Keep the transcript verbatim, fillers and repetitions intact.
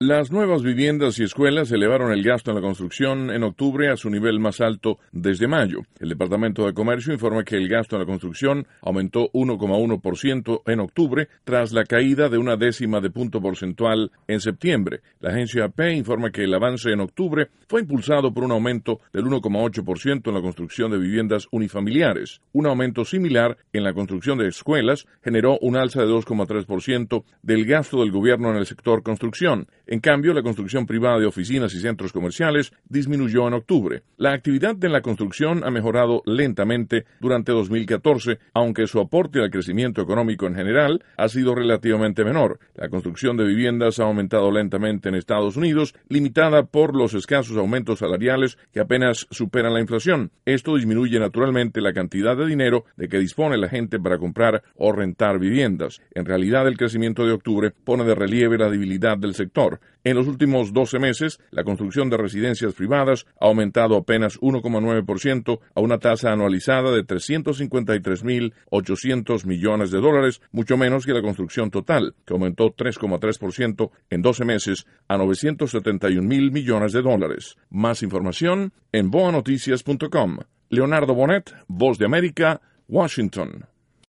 Las nuevas viviendas y escuelas elevaron el gasto en la construcción en octubre a su nivel más alto desde mayo. El Departamento de Comercio informa que el gasto en la construcción aumentó uno coma uno por ciento en octubre tras la caída de una décima de punto porcentual en septiembre. La agencia A P informa que el avance en octubre fue impulsado por un aumento del uno coma ocho por ciento en la construcción de viviendas unifamiliares. Un aumento similar en la construcción de escuelas generó un alza de dos coma tres por ciento del gasto del gobierno en el sector construcción. En cambio, la construcción privada de oficinas y centros comerciales disminuyó en octubre. La actividad de la construcción ha mejorado lentamente durante dos mil catorce, aunque su aporte al crecimiento económico en general ha sido relativamente menor. La construcción de viviendas ha aumentado lentamente en Estados Unidos, limitada por los escasos aumentos salariales que apenas superan la inflación. Esto disminuye naturalmente la cantidad de dinero de que dispone la gente para comprar o rentar viviendas. En realidad, el crecimiento de octubre pone de relieve la debilidad del sector. En los últimos doce meses, la construcción de residencias privadas ha aumentado apenas uno coma nueve por ciento a una tasa anualizada de trescientos cincuenta y tres mil ochocientos millones de dólares, mucho menos que la construcción total, que aumentó tres coma tres por ciento en doce meses a novecientos setenta y un mil millones de dólares. Más información en boa noticias punto com. Leonardo Bonet, Voz de América, Washington.